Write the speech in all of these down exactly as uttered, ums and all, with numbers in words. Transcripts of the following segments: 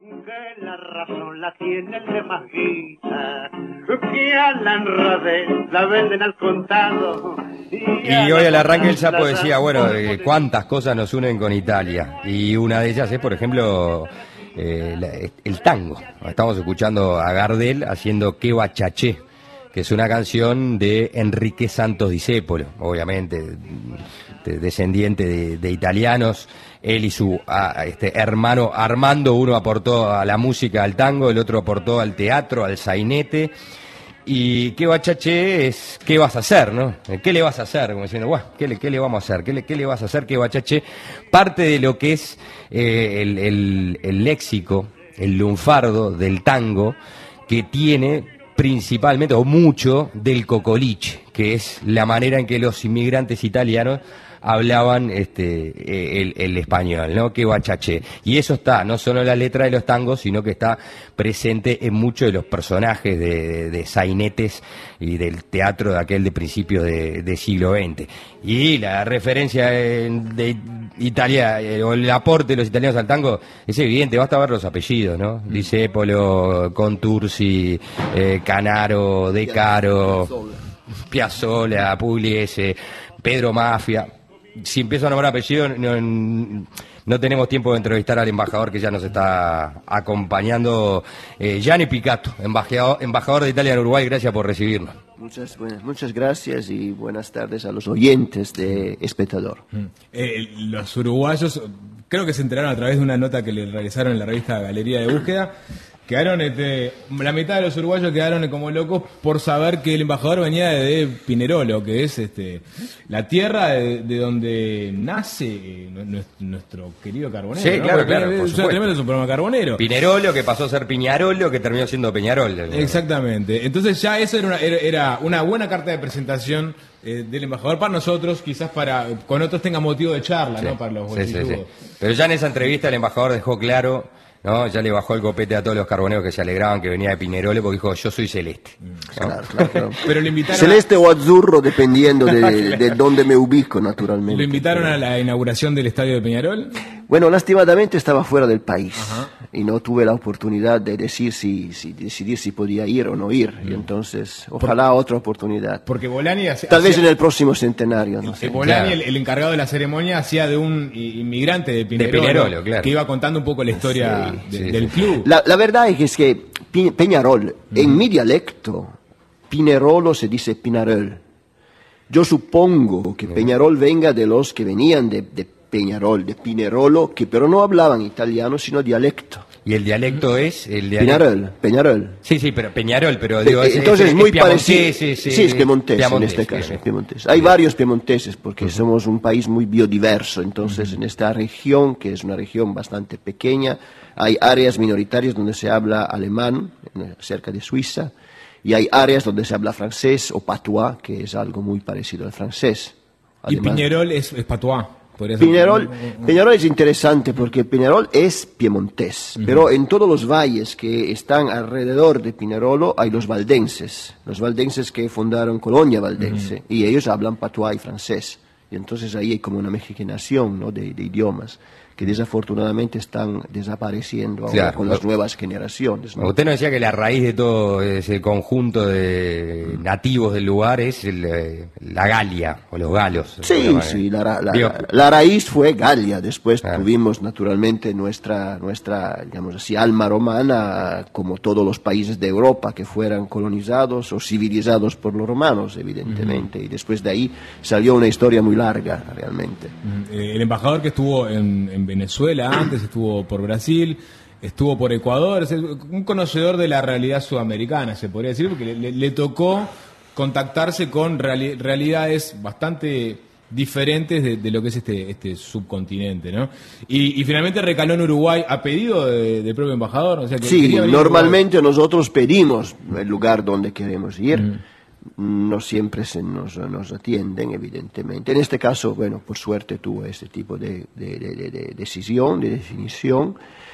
Que la razón la tiene el de más guita, que a la honradez la venden al contado. Y hoy al arranque el Sapo decía, bueno, eh, cuántas cosas nos unen con Italia. Y una de ellas es, por ejemplo, eh, la, el tango. Estamos escuchando a Gardel haciendo Que Bachaché, que es una canción de Enrique Santos Discépolo, obviamente, de, descendiente de, de italianos. Él y su a, este, hermano Armando, uno aportó a la música, al tango, el otro aportó al teatro, al sainete. Y qué bachaché es qué vas a hacer, ¿no? ¿Qué le vas a hacer? Como diciendo, guau, ¿qué le, qué le vamos a hacer? ¿Qué le, qué le vas a hacer? Qué bachaché. Parte de lo que es eh, el, el, el léxico, el lunfardo del tango, que tiene principalmente, o mucho, del cocoliche, que es la manera en que los inmigrantes italianos hablaban este el, el español, ¿no? Que bachaché. Y eso está no solo en la letra de los tangos, sino que está presente en muchos de los personajes de, de, de sainetes y del teatro de aquel de principios de, de siglo veinte. Y la referencia de Italia, o el aporte de los italianos al tango, es evidente, basta ver los apellidos, ¿no? Discépolo, Contursi, eh, Canaro, De Caro, Piazzolla, Pugliese, Pedro Mafia. Si empiezo a nombrar apellidos, no, no tenemos tiempo de entrevistar al embajador que ya nos está acompañando, eh, Gianni Picato, embajador, embajador de Italia en Uruguay. Gracias por recibirnos. Muchas, buenas, muchas gracias y buenas tardes a los oyentes de Espectador. Eh, los uruguayos, creo que se enteraron a través de una nota que le realizaron en la revista Galería de Búsqueda. Quedaron, este, la mitad de los uruguayos quedaron como locos por saber que el embajador venía de Pinerolo, que es este la tierra de, de donde nace nuestro querido Carbonero. Sí, ¿no? claro, Porque claro, por es, supuesto. es un programa carbonero. Pinerolo, que pasó a ser Piñarolo, que terminó siendo Peñarol. Exactamente. Entonces ya eso era una, era, era una buena carta de presentación eh, del embajador para nosotros, quizás para con otros tenga motivo de charla, Sí, ¿no? Para los sí, sí, bolsilludos. sí. Pero ya en esa entrevista el embajador dejó claro, ¿no? Ya le bajó el copete a todos los carboneros que se alegraban que venía de Pinerolo, porque dijo, yo soy celeste, ¿no? Claro, claro, claro. Pero le invitaron Celeste o azzurro, dependiendo de, de dónde me ubico, naturalmente. ¿Lo invitaron a la inauguración del estadio de Peñarol? Bueno, lastimadamente estaba fuera del país. Ajá. Y no tuve la oportunidad de decir si, si decidir si podía ir o no ir. Mm. Y entonces, ojalá otra oportunidad. Porque Bolani hace, Tal vez hacía, en el próximo centenario, no el, sé. el Bolani, Claro. el, el encargado de la ceremonia, hacía de un i- inmigrante de Pinerolo, Pinerolo, claro. que iba contando un poco la historia Sí, de- sí, del sí. club. La, la verdad es que, es que Pi- Peñarol, en mi dialecto, Pinerolo se dice Pinarol. Yo supongo que Peñarol venga de los que venían de, de Peñarol, de Pinerolo, que pero no hablaban italiano, sino dialecto. Y el dialecto es el dialecto. Pinarol, Peñarol. Sí, sí, pero Peñarol, pero Pe- digo, es, Entonces es, es muy es piamontés, parecido. es, Sí, es piemontés, piamontés, en este caso. bien. Es piemontés. Hay varios piemonteses porque somos un país muy biodiverso. Entonces, en esta región, que es una región bastante pequeña, hay áreas minoritarias donde se habla alemán, en- cerca de Suiza, y hay áreas donde se habla francés o patois, que es algo muy parecido al francés. Y Además- Piñarol es, es patuá. podría ser. Peñarol, Peñarol es interesante porque Peñarol es piemontés, pero en todos los valles que están alrededor de Pinerolo hay los valdenses, los valdenses que fundaron Colonia Valdense, y ellos hablan patuá y francés. Y entonces ahí hay como una mexicanación, ¿no? de, de idiomas que desafortunadamente están desapareciendo ahora Claro. con las nuevas generaciones, ¿no? Usted nos decía que la raíz de todo ese conjunto de nativos del lugar es el, eh, la Galia, o los galos. Sí, ¿no? sí, la, ra- la- Digo, la raíz fue Galia, después Claro. tuvimos naturalmente nuestra, nuestra, digamos así, alma romana, como todos los países de Europa que fueran colonizados o civilizados por los romanos, evidentemente, y después de ahí salió una historia muy larga, realmente. Eh, el embajador que estuvo en, en Venezuela antes, estuvo por Brasil, estuvo por Ecuador, es un conocedor de la realidad sudamericana, se podría decir, porque le, le- le tocó contactarse con reali- realidades bastante diferentes de, de lo que es este, este subcontinente, ¿no? Y, y finalmente recaló en Uruguay a pedido de- del propio embajador. O sea que Sí, quería venir a normalmente nosotros pedimos el lugar donde queremos ir. No siempre se nos, nos atienden, evidentemente. En este caso, bueno, por suerte tuvo este tipo de, de- de- de- de decisión, de definición.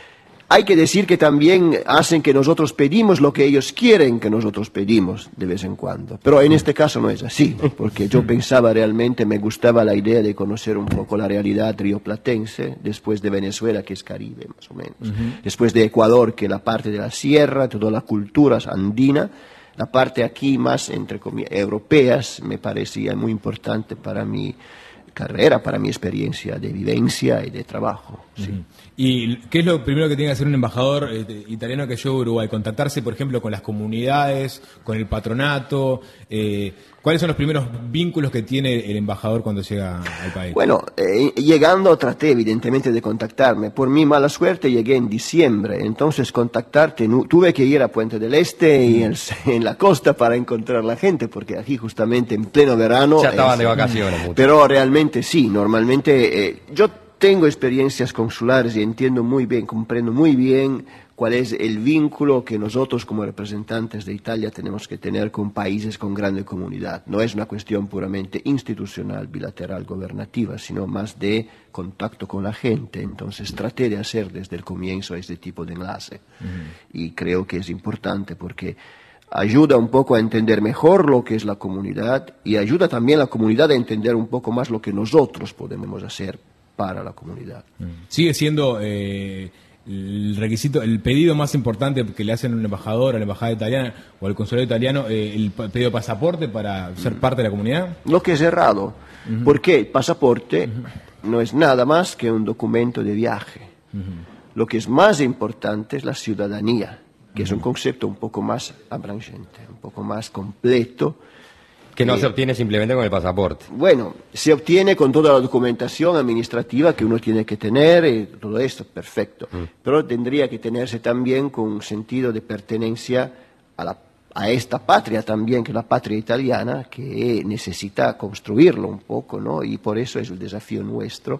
Hay que decir que también hacen que nosotros pedimos lo que ellos quieren que nosotros pedimos de vez en cuando. Pero en este caso no es así, porque yo pensaba realmente, me gustaba la idea de conocer un poco la realidad rioplatense, después de Venezuela, que es Caribe más o menos, uh-huh. después de Ecuador, que es la parte de la sierra, toda la cultura andina, la parte aquí más, entre comillas, europeas, me parecía muy importante para mi carrera, para mi experiencia de vivencia y de trabajo. Sí. Uh-huh. ¿Y qué es lo primero que tiene que hacer un embajador eh, italiano que llegue a Uruguay? ¿Contactarse, por ejemplo, con las comunidades, con el patronato? Eh, ¿Cuáles son los primeros vínculos que tiene el embajador cuando llega al país? Bueno, eh, llegando traté evidentemente de contactarme. Por mi mala suerte llegué en diciembre, entonces contactarte, no, tuve que ir a Puente del Este y el, en la costa para encontrar la gente, porque aquí justamente en pleno verano... Ya estaban es, de vacaciones mucho. Pero realmente sí, normalmente eh, yo tengo experiencias consulares y entiendo muy bien, comprendo muy bien cuál es el vínculo que nosotros como representantes de Italia tenemos que tener con países con grande comunidad. No es una cuestión puramente institucional, bilateral, gobernativa, sino más de contacto con la gente. Entonces traté de hacer desde el comienzo este tipo de enlace. Uh-huh. Y creo que es importante porque ayuda un poco a entender mejor lo que es la comunidad y ayuda también a la comunidad a entender un poco más lo que nosotros podemos hacer para la comunidad. Sigue siendo eh, el requisito, el pedido más importante que le hacen a un embajador, a la embajada italiana o al consulado italiano, eh, el pedido de pasaporte para ser parte de la comunidad. Lo que es errado, uh-huh. porque el pasaporte uh-huh. no es nada más que un documento de viaje. Uh-huh. Lo que es más importante es la ciudadanía, que uh-huh. es un concepto un poco más abrangente, un poco más completo. Que no eh, se obtiene simplemente con el pasaporte. Bueno, se obtiene con toda la documentación administrativa que uno tiene que tener y todo esto, perfecto. Mm. Pero tendría que tenerse también con un sentido de pertenencia a, la, a esta patria también, que es la patria italiana, que necesita construirlo un poco, ¿no? Y por eso es el desafío nuestro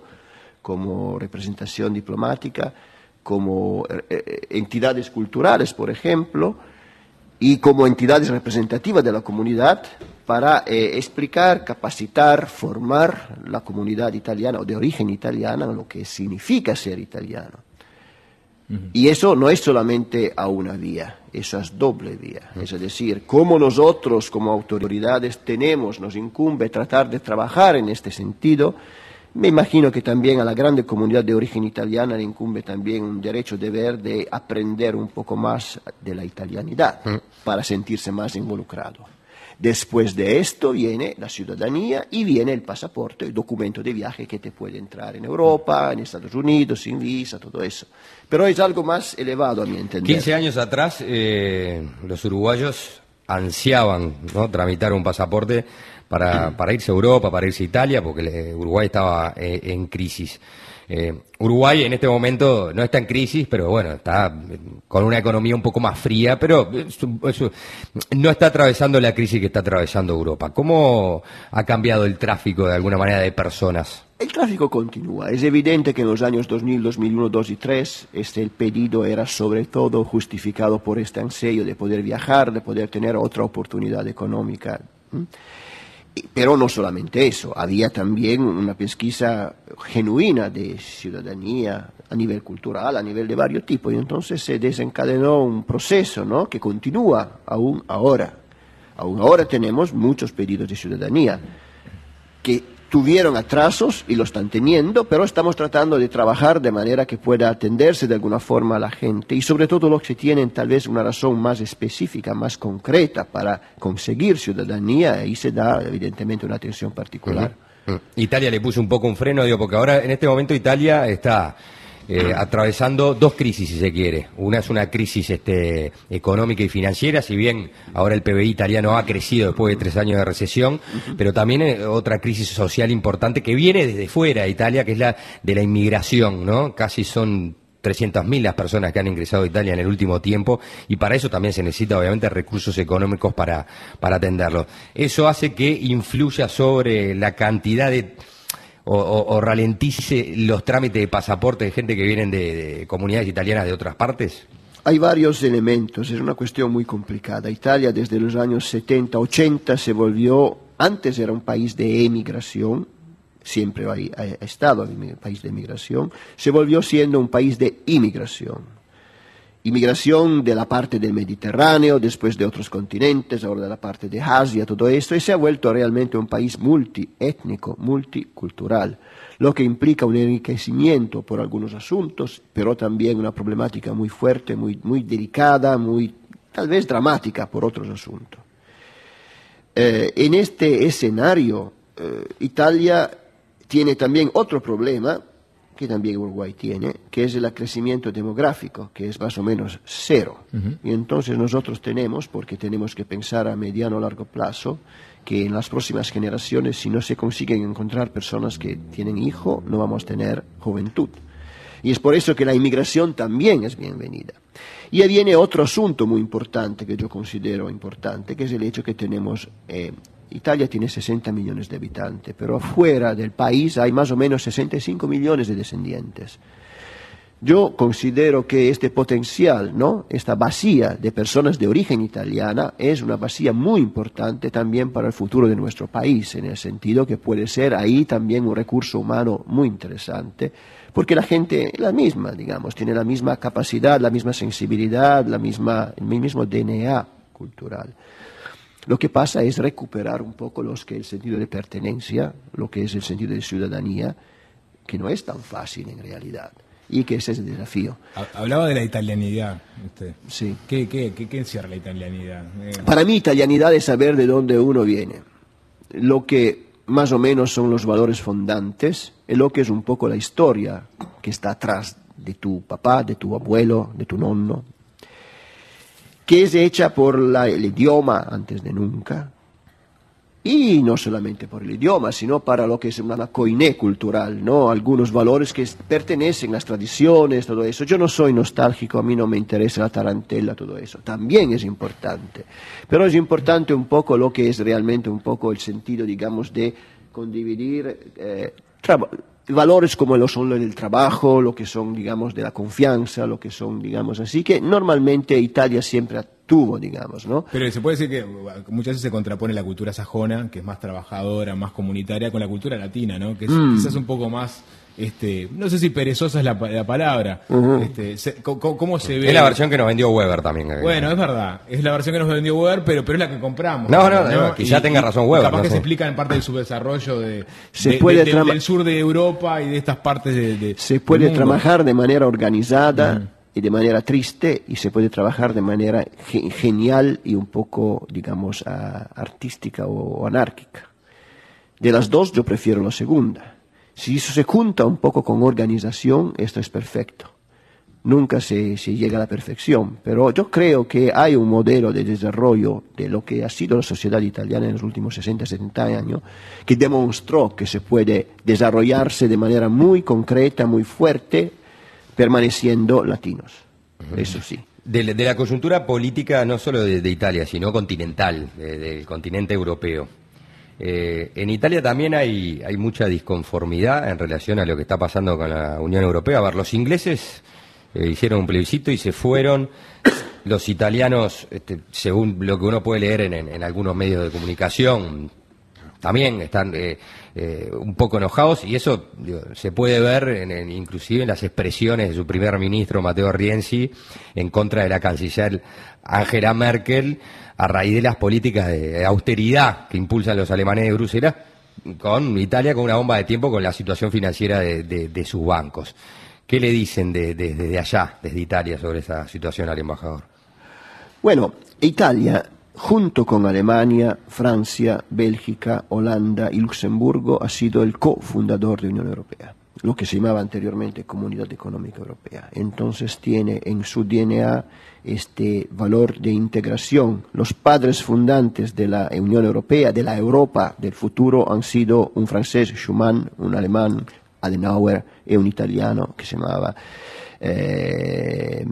como representación diplomática, como eh, entidades culturales, por ejemplo, y como entidades representativas de la comunidad, para eh, explicar, capacitar, formar la comunidad italiana o de origen italiana en lo que significa ser italiano. Uh-huh. Y eso no es solamente a una vía, eso es doble vía. Uh-huh. Es decir, como nosotros como autoridades tenemos, nos incumbe tratar de trabajar en este sentido, me imagino que también a la grande comunidad de origen italiana le incumbe también un derecho deber de aprender un poco más de la italianidad uh-huh. para sentirse más involucrado. Después de esto viene la ciudadanía y viene el pasaporte, el documento de viaje que te puede entrar en Europa, en Estados Unidos, sin visa, todo eso. Pero es algo más elevado a mi entender. quince años atrás eh, los uruguayos ansiaban, ¿no?, tramitar un pasaporte para, para irse a Europa, para irse a Italia, porque Uruguay estaba eh, en crisis. Eh, Uruguay en este momento no está en crisis, pero bueno, está con una economía un poco más fría, pero eso, eso, no está atravesando la crisis que está atravesando Europa. ¿Cómo ha cambiado el tráfico de alguna manera de personas? El tráfico continúa. Es evidente que en los años dos mil, dos mil uno, dos y tres este, el pedido era sobre todo justificado por este ansiedad de poder viajar, de poder tener otra oportunidad económica. ¿Mm? Pero no solamente eso, había también una pesquisa genuina de ciudadanía a nivel cultural, a nivel de varios tipos, y entonces se desencadenó un proceso, ¿no?, que continúa aún ahora. Aún ahora tenemos muchos pedidos de ciudadanía que tuvieron atrasos y lo están teniendo, pero estamos tratando de trabajar de manera que pueda atenderse de alguna forma a la gente y sobre todo los que tienen tal vez una razón más específica, más concreta para conseguir ciudadanía, ahí se da evidentemente una atención particular. Uh-huh. Uh-huh. Italia le puso un poco un freno, digo, porque ahora en este momento Italia está eh, atravesando dos crisis, si se quiere. Una es una crisis este, económica y financiera, si bien ahora el P B I italiano ha crecido después de tres años de recesión, uh-huh. pero también eh, otra crisis social importante que viene desde fuera de Italia, que es la de la inmigración, ¿no? Casi son trescientas mil las personas que han ingresado a Italia en el último tiempo, y para eso también se necesita obviamente recursos económicos para, para atenderlo. Eso hace que influya sobre la cantidad de O, o, o ralentice los trámites de pasaporte de gente que vienen de, de comunidades italianas de otras partes? Hay varios elementos, es una cuestión muy complicada. Italia desde los años setenta, ochenta se volvió, antes era un país de emigración, siempre ha, ha estado un país de emigración, se volvió siendo un país de inmigración. inmigración de la parte del Mediterráneo, después de otros continentes, ahora de la parte de Asia, todo esto, y se ha vuelto realmente un país multiétnico, multicultural, lo que implica un enriquecimiento por algunos asuntos, pero también una problemática muy fuerte, muy, muy delicada, muy tal vez dramática por otros asuntos. Eh, en este escenario, eh, Italia tiene también otro problema, que también Uruguay tiene, que es el crecimiento demográfico, que es más o menos cero. Uh-huh. Y entonces nosotros tenemos, porque tenemos que pensar a mediano o largo plazo, que en las próximas generaciones, si no se consiguen encontrar personas que tienen hijos, no vamos a tener juventud. Y es por eso que la inmigración también es bienvenida. Y ahí viene otro asunto muy importante, que yo considero importante, que es el hecho que tenemos... Eh, Italia tiene sesenta millones de habitantes, pero afuera del país hay más o menos sesenta y cinco millones de descendientes. Yo considero que este potencial, ¿no?, esta vacía de personas de origen italiana es una vacía muy importante también para el futuro de nuestro país, en el sentido que puede ser ahí también un recurso humano muy interesante, porque la gente es la misma, digamos, tiene la misma capacidad, la misma sensibilidad, la misma, el mismo D N A cultural. Lo que pasa es recuperar un poco lo que es el sentido de pertenencia, lo que es el sentido de ciudadanía, que no es tan fácil en realidad, y que ese es el desafío. Hablaba de la italianidad usted. Sí. ¿Qué, qué, qué, qué encierra la italianidad? Eh... Para mí, italianidad es saber de dónde uno viene, lo que más o menos son los valores fondantes, y lo que es un poco la historia que está atrás de tu papá, de tu abuelo, de tu nonno, que es hecha por la, el idioma antes de nunca, y no solamente por el idioma, sino para lo que es una coiné cultural, ¿no? Algunos valores que pertenecen a las tradiciones, todo eso. Yo no soy nostálgico, a mí no me interesa la tarantela, todo eso. También es importante, pero es importante un poco lo que es realmente un poco el sentido, digamos, de condividir eh, valores como lo son el trabajo, lo que son, digamos, de la confianza, lo que son, digamos, así que normalmente Italia siempre tuvo, digamos, ¿no? Pero se puede decir que muchas veces se contrapone la cultura sajona, que es más trabajadora, más comunitaria, con la cultura latina, ¿no? Que es mm. quizás un poco más, este, no sé si perezosa es la, la palabra. Uh-huh. este, se, ¿cómo, ¿Cómo se ve? Es la versión que nos vendió Weber también. Bueno, es verdad, es la versión que nos vendió Weber, pero, pero es la que compramos. No, no, no, no quizá tenga razón Weber. Capaz no que sé. se explica en parte del subdesarrollo de, se de, puede de, de, trama- del sur de Europa y de estas partes de, de Se puede del trabajar de manera organizada uh-huh. y de manera triste, y se puede trabajar de manera ge- genial y un poco, digamos, a, artística o, o anárquica. De las dos yo prefiero la segunda. Si eso se junta un poco con organización, esto es perfecto. Nunca se, se llega a la perfección, pero yo creo que hay un modelo de desarrollo de lo que ha sido la sociedad italiana en los últimos sesenta, setenta años, que demostró que se puede desarrollarse de manera muy concreta, muy fuerte, permaneciendo latinos. Uh-huh. Eso sí. De, de la coyuntura política no solo de, de Italia, sino continental, de, del continente europeo. Eh, en Italia también hay, hay mucha disconformidad en relación a lo que está pasando con la Unión Europea. A ver, los ingleses eh, hicieron un plebiscito y se fueron. Los italianos, este, según lo que uno puede leer en, en, en algunos medios de comunicación, también están eh, eh, un poco enojados, y eso digo, se puede ver en, en, inclusive en las expresiones de su primer ministro Matteo Renzi en contra de la canciller Angela Merkel, a raíz de las políticas de austeridad que impulsan los alemanes de Bruselas, con Italia con una bomba de tiempo con la situación financiera de, de, de sus bancos. ¿Qué le dicen desde de, de allá, desde Italia, sobre esa situación al embajador? Bueno, Italia, junto con Alemania, Francia, Bélgica, Holanda y Luxemburgo, ha sido el cofundador de la Unión Europea, lo que se llamaba anteriormente Comunidad Económica Europea. Entonces tiene en su D N A este valor de integración. Los padres fundantes de la Unión Europea, de la Europa del futuro, han sido un francés, Schuman, un alemán, Adenauer, y un italiano que se llamaba eh,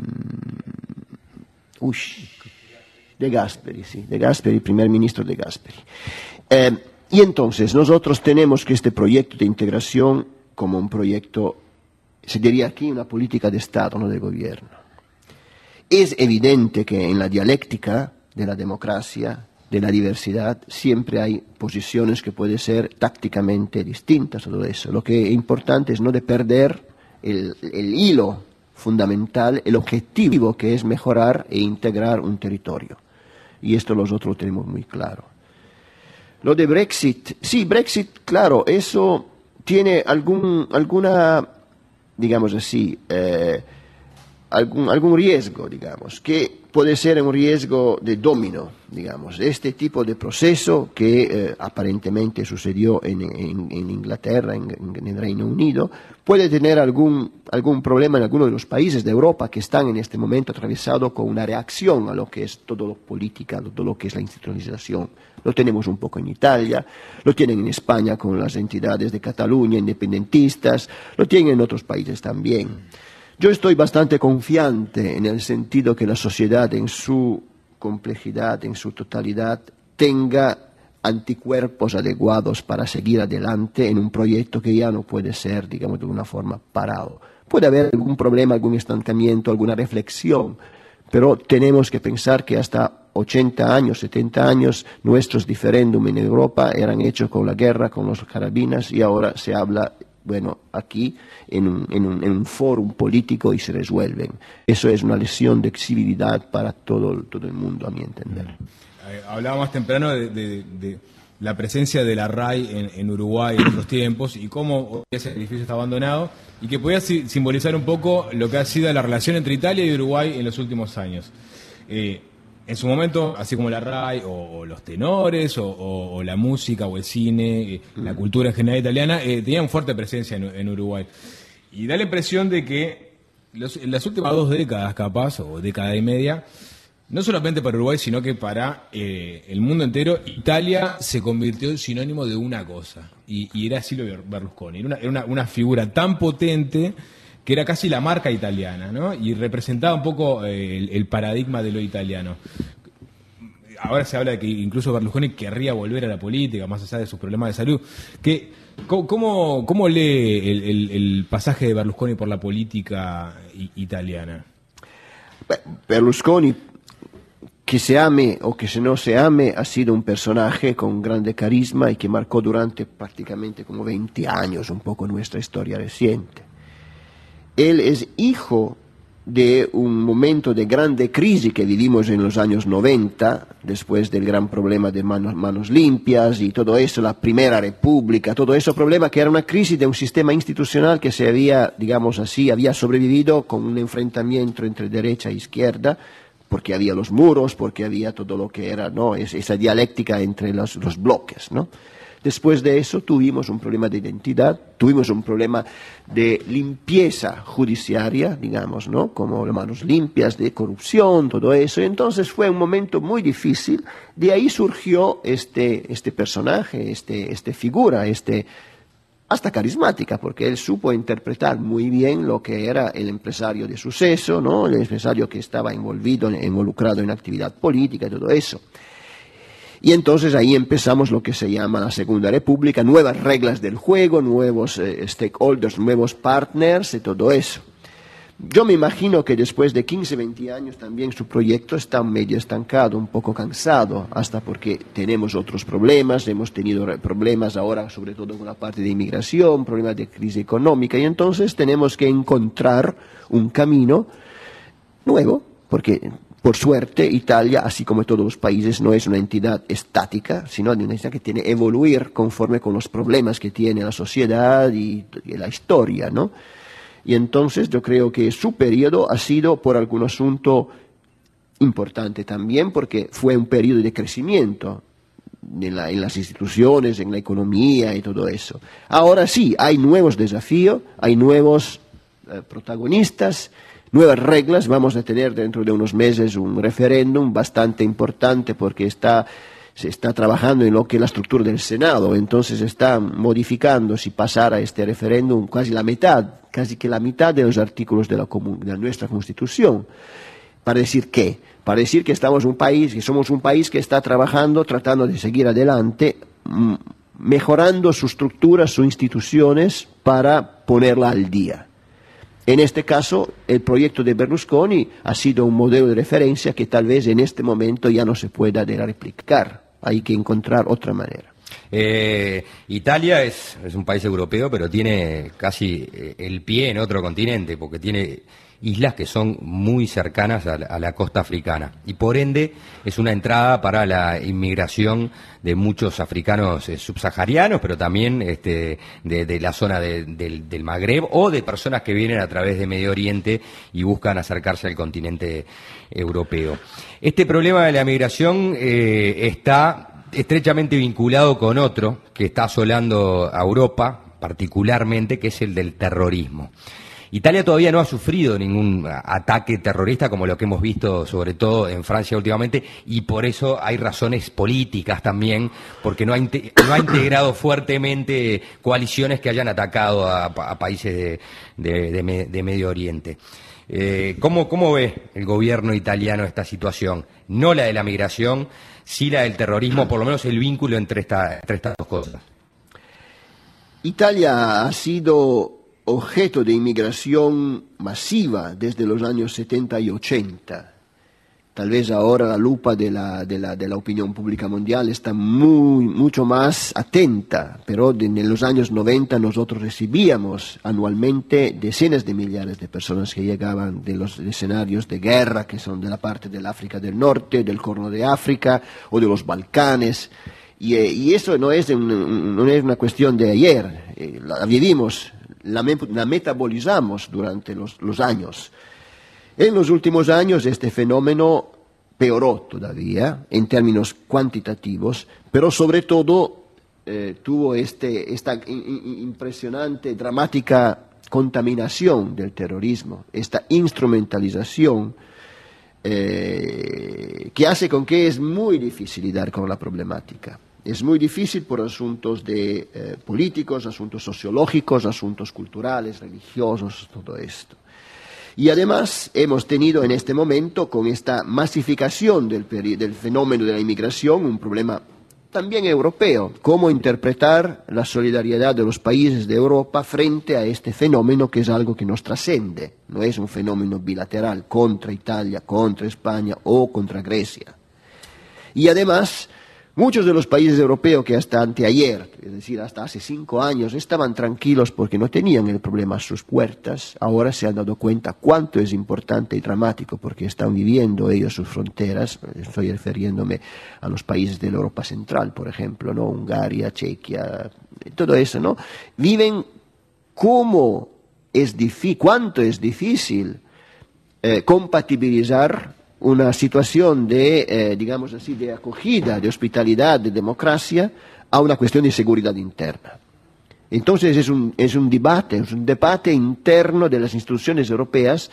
ush, De Gasperi, sí, De Gasperi, primer ministro De Gasperi. Eh, y entonces nosotros tenemos que este proyecto de integración como un proyecto, se diría aquí, una política de Estado, no de gobierno. Es evidente que en la dialéctica de la democracia, de la diversidad, siempre hay posiciones que pueden ser tácticamente distintas a todo eso. Lo que es importante es no de perder el, el hilo fundamental, el objetivo que es mejorar e integrar un territorio. Y esto nosotros lo tenemos muy claro. Lo de Brexit, sí, Brexit, claro, eso tiene algún, alguna, digamos así, eh, algún, algún riesgo, digamos, que puede ser un riesgo de dominó, digamos, este tipo de proceso que eh, aparentemente sucedió en, en, en Inglaterra, en, en el Reino Unido, puede tener algún, algún problema en algunos de los países de Europa que están en este momento atravesados con una reacción a lo que es todo lo política, todo lo que es la institucionalización. Lo tenemos un poco en Italia, lo tienen en España con las entidades de Cataluña, independentistas, lo tienen en otros países también. Yo estoy bastante confiante en el sentido que la sociedad en su complejidad, en su totalidad, tenga anticuerpos adecuados para seguir adelante en un proyecto que ya no puede ser, digamos, de una forma parado. Puede haber algún problema, algún estancamiento, alguna reflexión, pero tenemos que pensar que hasta ochenta años, setenta años, nuestros diferéndum en Europa eran hechos con la guerra, con los carabinas, y ahora se habla, bueno, aquí en un, en un, en un foro político y se resuelven. Eso es una lesión de civilidad para todo, todo el mundo, a mi entender. Eh, hablaba más temprano de, de, de la presencia de la R A I en, en Uruguay en otros tiempos y cómo ese edificio está abandonado y que podía si, simbolizar un poco lo que ha sido la relación entre Italia y Uruguay en los últimos años. Eh, En su momento, así como la R A I, o, o los tenores, o, o, o la música, o el cine, eh, la cultura en general italiana, eh, tenían fuerte presencia en, en Uruguay. Y da la impresión de que los, en las últimas dos décadas, capaz, o década y media, no solamente para Uruguay, sino que para eh, el mundo entero, Italia se convirtió en sinónimo de una cosa, y, y era Silvio Berlusconi. Era, una, era una, una figura tan potente que era casi la marca italiana, ¿no? Y representaba un poco eh, el, el paradigma de lo italiano. Ahora se habla de que incluso Berlusconi querría volver a la política, más allá de sus problemas de salud. ¿Qué, cómo, ¿Cómo lee el, el, el pasaje de Berlusconi por la política italiana? Berlusconi, que se ame o que se no se ame, ha sido un personaje con grande carisma y que marcó durante prácticamente como veinte años un poco nuestra historia reciente. Él es hijo de un momento de grande crisis que vivimos en los años noventa, después del gran problema de manos, manos limpias y todo eso, la Primera República, todo eso problema que era una crisis de un sistema institucional que se había, digamos así, había sobrevivido con un enfrentamiento entre derecha e izquierda, porque había los muros, porque había todo lo que era, ¿no?, es, esa dialéctica entre los, los bloques, ¿no? Después de eso tuvimos un problema de identidad, tuvimos un problema de limpieza judiciaria, digamos, ¿no?, como las manos limpias, de corrupción, todo eso. Y entonces fue un momento muy difícil. De ahí surgió este, este personaje, este, este figura, este, hasta carismática, porque él supo interpretar muy bien lo que era el empresario de suceso, ¿no?, el empresario que estaba envolvido, involucrado en actividad política y todo eso. Y entonces ahí empezamos lo que se llama la Segunda República, nuevas reglas del juego, nuevos eh, stakeholders, nuevos partners y todo eso. Yo me imagino que después de quince, veinte años también su proyecto está medio estancado, un poco cansado, hasta porque tenemos otros problemas, hemos tenido problemas ahora sobre todo con la parte de inmigración, problemas de crisis económica, y entonces tenemos que encontrar un camino nuevo, porque por suerte, Italia, así como todos los países, no es una entidad estática, sino una entidad que tiene que evoluir conforme con los problemas que tiene la sociedad y, y la historia, ¿no? Y entonces yo creo que su periodo ha sido por algún asunto importante también, porque fue un periodo de crecimiento en, la, en las instituciones, en la economía y todo eso. Ahora sí, hay nuevos desafíos, hay nuevos eh, protagonistas, nuevas reglas. Vamos a tener dentro de unos meses un referéndum bastante importante porque está, se está trabajando en lo que es la estructura del Senado, entonces se está modificando, si pasara este referéndum, casi la mitad, casi que la mitad de los artículos de, la, de nuestra Constitución. ¿Para decir qué? Para decir que estamos un país, que somos un país que está trabajando, tratando de seguir adelante, mejorando su estructura, sus instituciones para ponerla al día. En este caso, el proyecto de Berlusconi ha sido un modelo de referencia que tal vez en este momento ya no se pueda replicar. Hay que encontrar otra manera. Eh, Italia es, es un país europeo, pero tiene casi el pie en otro continente, porque tiene islas que son muy cercanas a la, a la costa africana y por ende es una entrada para la inmigración de muchos africanos eh, subsaharianos, pero también este, de, de la zona de, del, del Magreb o de personas que vienen a través de Medio Oriente y buscan acercarse al continente europeo. Este problema de la migración eh, está estrechamente vinculado con otro que está asolando a Europa particularmente, que es el del terrorismo. Italia todavía no ha sufrido ningún ataque terrorista como lo que hemos visto sobre todo en Francia últimamente y por eso hay razones políticas también, porque no ha, no ha integrado fuertemente coaliciones que hayan atacado a, a países de, de, de, de Medio Oriente. Eh, ¿cómo, ¿Cómo ve el gobierno italiano esta situación? No la de la migración, sí la del terrorismo, por lo menos el vínculo entre, esta, entre estas dos cosas. Italia ha sido objeto de inmigración masiva desde los años setenta y ochenta. Tal vez ahora la lupa de la, de la, de la opinión pública mundial está muy, mucho más atenta, pero de, en los años noventa nosotros recibíamos anualmente decenas de millares de personas que llegaban de los escenarios de guerra, que son de la parte del África del Norte, del Corno de África o de los Balcanes. Y, y eso no es, un, no es una cuestión de ayer, eh, la vivimos. La, la metabolizamos durante los, los años. En los últimos años este fenómeno peoró todavía en términos cuantitativos, pero sobre todo eh, tuvo este, esta in, impresionante, dramática contaminación del terrorismo, esta instrumentalización eh, que hace con que es muy difícil lidiar con la problemática. Es muy difícil por asuntos de, eh, políticos, asuntos sociológicos, asuntos culturales, religiosos, todo esto. Y además hemos tenido en este momento, con esta masificación del, del fenómeno de la inmigración, un problema también europeo. Cómo interpretar la solidaridad de los países de Europa frente a este fenómeno que es algo que nos trascende. No es un fenómeno bilateral contra Italia, contra España o contra Grecia. Y además, muchos de los países europeos que hasta anteayer, es decir, hasta hace cinco años, estaban tranquilos porque no tenían el problema a sus puertas, ahora se han dado cuenta cuánto es importante y dramático porque están viviendo ellos sus fronteras. Estoy refiriéndome a los países de la Europa Central, por ejemplo, ¿no? Hungría, Chequia, todo eso, ¿no? Viven cómo es difícil, cuánto es difícil eh, compatibilizar una situación de, eh, digamos así, de acogida, de hospitalidad, de democracia, a una cuestión de seguridad interna. Entonces es un, es un debate, es un debate interno de las instituciones europeas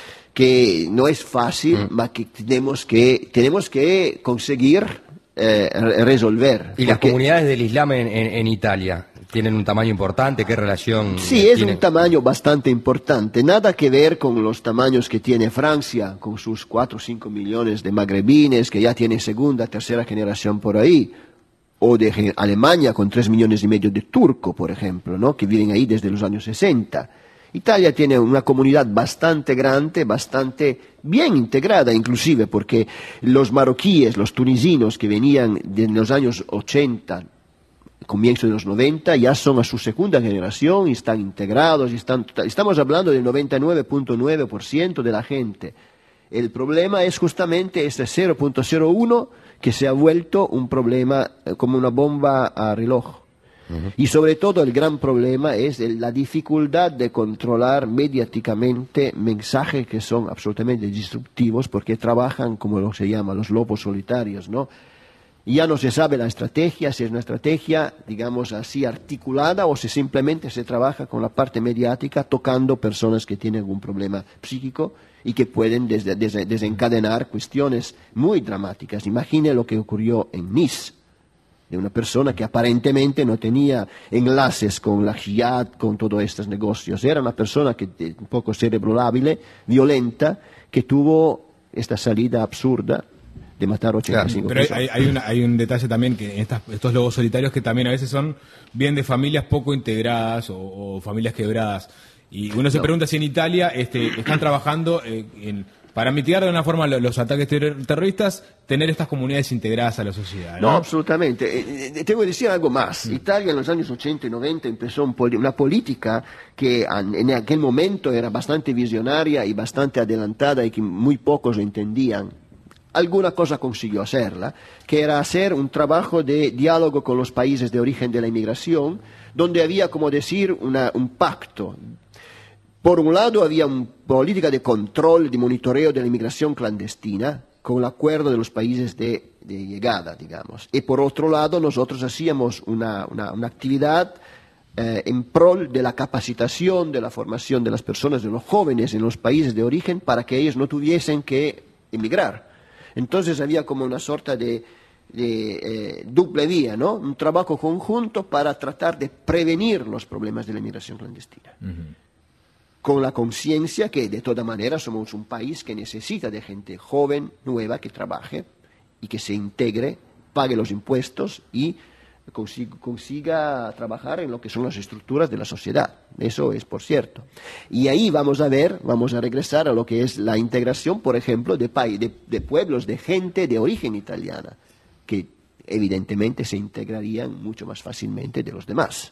que no es fácil, mm. que tenemos que, tenemos que conseguir eh, resolver. ¿Y las comunidades del Islam en, en, en Italia tienen un tamaño importante? ¿Qué relación Sí, es tiene? Un tamaño bastante importante. Nada que ver con los tamaños que tiene Francia, con sus cuatro o cinco millones de magrebines, que ya tiene segunda, tercera generación por ahí. O de Alemania, con tres millones y medio de turcos, por ejemplo, ¿no? Que viven ahí desde los años sesenta. Italia tiene una comunidad bastante grande, bastante bien integrada inclusive, porque los marroquíes, los tunisinos que venían de los años ochenta, comienzo de los noventa, ya son a su segunda generación y están integrados. Y están, estamos hablando del noventa y nueve punto nueve por ciento de la gente. El problema es justamente ese cero punto cero uno que se ha vuelto un problema eh, como una bomba a reloj. Uh-huh. Y sobre todo el gran problema es el, la dificultad de controlar mediáticamente mensajes que son absolutamente disruptivos porque trabajan como lo se llama los lobos solitarios, ¿no? Y ya no se sabe la estrategia, si es una estrategia, digamos así, articulada o si simplemente se trabaja con la parte mediática tocando personas que tienen algún problema psíquico y que pueden des- des- desencadenar cuestiones muy dramáticas. Imagine lo que ocurrió en Nice, de una persona que aparentemente no tenía enlaces con la jihad, con todos estos negocios. Era una persona que, un poco cerebrolábil, violenta, que tuvo esta salida absurda de matar ochenta y cinco claro, pero personas. hay, hay, una, hay un detalle también que en estas, estos lobos solitarios que también a veces son bien de familias poco integradas o, o familias quebradas. Y uno se No. pregunta si en Italia este, están trabajando eh, en para mitigar de una forma lo- los ataques ter- terroristas, tener estas comunidades integradas a la sociedad, No, ¿no? absolutamente. Eh, eh, tengo que decir algo más. Italia en los años ochenta y noventa empezó un poli- una política que an- en aquel momento era bastante visionaria y bastante adelantada y que muy pocos entendían. Alguna cosa consiguió hacerla, que era hacer un trabajo de diálogo con los países de origen de la inmigración, donde había, como decir, una- un pacto. Por un lado había una política de control, de monitoreo de la inmigración clandestina, con el acuerdo de los países de, de llegada, digamos. Y por otro lado nosotros hacíamos una, una- una actividad eh, en pro de la capacitación, de la formación de las personas, de los jóvenes en los países de origen, para que ellos no tuviesen que emigrar. Entonces había como una sorta de, de eh, doble vía, ¿no? Un trabajo conjunto para tratar de prevenir los problemas de la inmigración clandestina. Con la conciencia que de toda manera somos un país que necesita de gente joven, nueva, que trabaje y que se integre, pague los impuestos y consiga, consiga trabajar en lo que son las estructuras de la sociedad. Eso es por cierto. Y ahí vamos a ver, vamos a regresar a lo que es la integración, por ejemplo, de, paí- de, de pueblos, de gente de origen italiana, que evidentemente se integrarían mucho más fácilmente de los demás.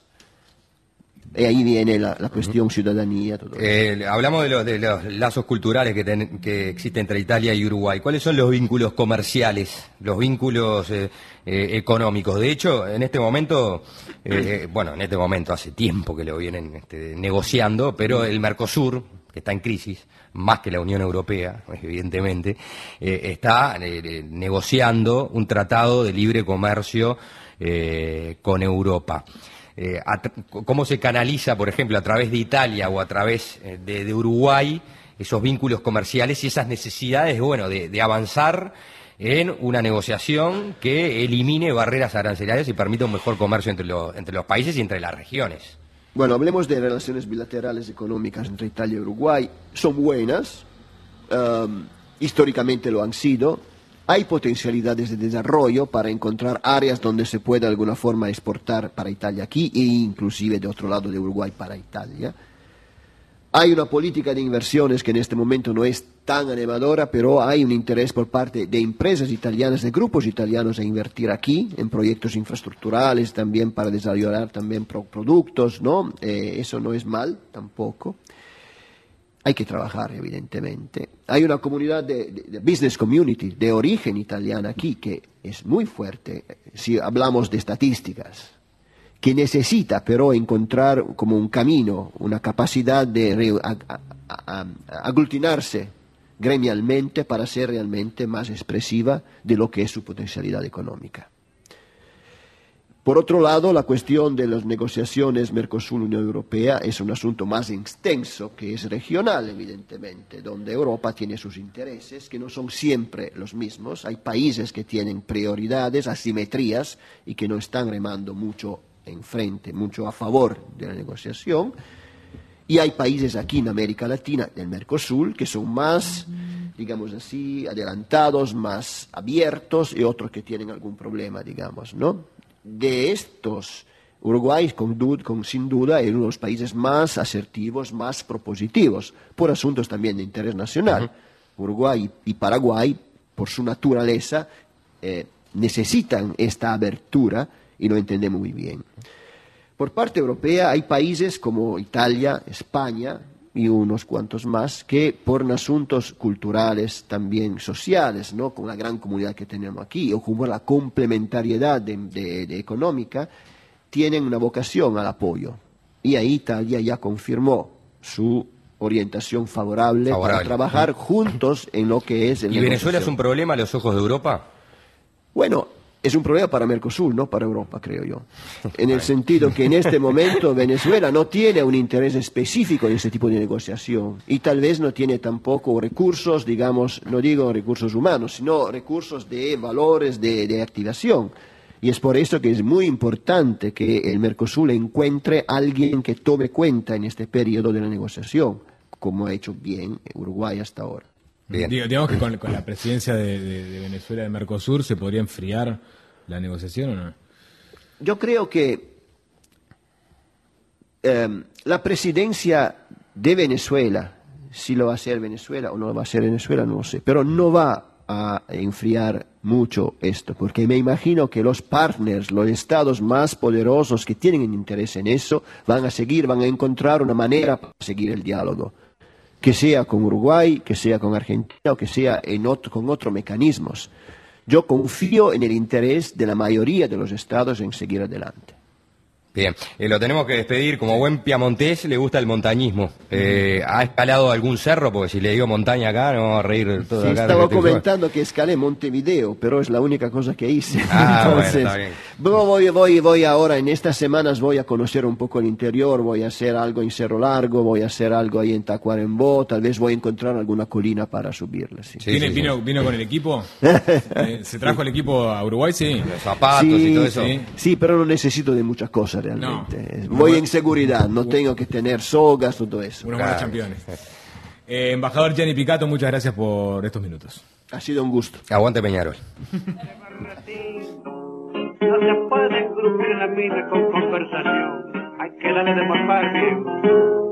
Y ahí viene la, la cuestión ciudadanía, todo eso. Eh, hablamos de los, de los lazos culturales que, ten- que existen entre Italia y Uruguay. ¿Cuáles son los vínculos comerciales, los vínculos eh, eh, económicos? De hecho, en este momento, eh, eh, bueno, en este momento hace tiempo que lo vienen este, negociando, pero el Mercosur, que está en crisis, más que la Unión Europea, evidentemente, eh, está eh, eh, negociando un tratado de libre comercio eh, con Europa. Eh, a tra- ¿Cómo se canaliza, por ejemplo, a través de Italia o a través eh, de, de Uruguay esos vínculos comerciales y esas necesidades, bueno, de, de avanzar en una negociación que elimine barreras arancelarias y permita un mejor comercio entre, los entre los países y entre las regiones? Bueno, hablemos de relaciones bilaterales económicas entre Italia y Uruguay. Son buenas, um, históricamente lo han sido. Hay potencialidades de desarrollo para encontrar áreas donde se pueda de alguna forma exportar para Italia aquí e inclusive de otro lado de Uruguay para Italia. Hay una política de inversiones que en este momento no es tan animadora, pero hay un interés por parte de empresas italianas, de grupos italianos a invertir aquí en proyectos infraestructurales, también para desarrollar también pro- productos, ¿no? Eh, eso no es mal tampoco. Hay que trabajar, evidentemente. Hay una comunidad de, de- de business community de origen italiana aquí que es muy fuerte, si hablamos de estadísticas, que necesita pero encontrar como un camino, una capacidad de re- a- a- a- a- aglutinarse gremialmente para ser realmente más expresiva de lo que es su potencialidad económica. Por otro lado, la cuestión de las negociaciones Mercosur-Unión Europea es un asunto más extenso, que es regional, evidentemente, donde Europa tiene sus intereses, que no son siempre los mismos. Hay países que tienen prioridades, asimetrías, y que no están remando mucho en frente, mucho a favor de la negociación. Y hay países aquí en América Latina, del Mercosur, que son más, digamos así, adelantados, más abiertos, y otros que tienen algún problema, digamos, ¿no? De estos, Uruguay, con, dud- con, sin duda, es uno de los países más asertivos, más propositivos, por asuntos también de interés nacional. Uruguay y Paraguay, por su naturaleza, eh, necesitan esta abertura y lo entendemos muy bien. Por parte europea hay países como Italia, España y unos cuantos más que por asuntos culturales, también sociales, ¿no? Con la gran comunidad que tenemos aquí, o como la complementariedad de, de- de económica, tienen una vocación al apoyo. Y ahí Italia ya confirmó su orientación favorable, Favorable. para trabajar juntos en lo que es el ¿Y Venezuela es negociación. un problema a los ojos de Europa? Bueno, es un problema para Mercosur, no para Europa, creo yo. En el sentido que en este momento Venezuela no tiene un interés específico en ese tipo de negociación y tal vez no tiene tampoco recursos, digamos, no digo recursos humanos, sino recursos de valores de, de activación. Y es por eso que es muy importante que el Mercosur encuentre a alguien que tome cuenta en este periodo de la negociación, como ha hecho bien Uruguay hasta ahora. Bien. Digo- Digamos que con, con la presidencia de, de- de Venezuela de Mercosur se podría enfriar la negociación, ¿o no? Yo creo que eh, la presidencia de Venezuela Si lo va a hacer Venezuela o no lo va a hacer Venezuela, no lo sé. Pero no va a enfriar mucho esto, porque me imagino que los partners, los estados más poderosos que tienen interés en eso, van a seguir, van a encontrar una manera para seguir el diálogo. Que sea con Uruguay, que sea con Argentina o que sea en otro, con otros mecanismos. Yo confío en el interés de la mayoría de los estados en seguir adelante. Bien, eh, lo tenemos que despedir. Como buen piamontés le gusta el montañismo. Eh, ¿Ha escalado algún cerro? Porque si le digo montaña acá, no vamos a reír todo Sí, acá. estaba comentando que escalé Montevideo, pero es la única cosa que hice. Ah, Entonces, bueno, está bien. voy, voy, voy ahora, en estas semanas voy a conocer un poco el interior, voy a hacer algo en Cerro Largo, voy a hacer algo ahí en Tacuarembó, tal vez voy a encontrar alguna colina para subirla. Sí. Sí, ¿Vine- sí, vino, sí. ¿Vino con el equipo? Eh, ¿Se trajo el equipo a Uruguay? Sí. Los zapatos Sí, y todo eso. sí. Sí, pero no necesito de muchas cosas realmente. No. Voy en seguridad, no tengo que tener sogas, todo eso. Unos Claro. buenos campeones. Eh, embajador Gianni Picato, muchas gracias por estos minutos. Ha sido un gusto. Aguante Peñarol. No se puede crujir la mina con conversación, hay que darle de papar bien.